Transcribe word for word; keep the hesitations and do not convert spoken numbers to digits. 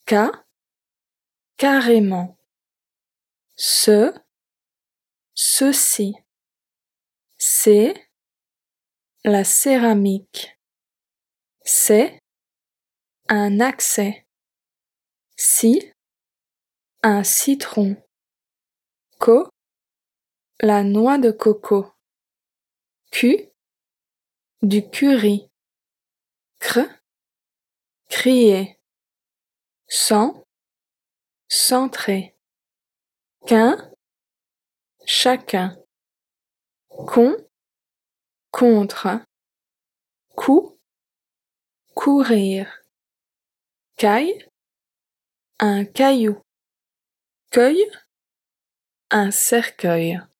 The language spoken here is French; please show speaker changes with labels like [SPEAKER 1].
[SPEAKER 1] Ca, carrément. Ce, ceci. C'est, la céramique. C'est, un accès. Si, un citron. Co, la noix de coco. Cu, du curry. Cr, crier. Cent, centré. Qu'un, chacun. Con, contre. Cou, courir. Caille, un caillou. Cueil, un cercueil.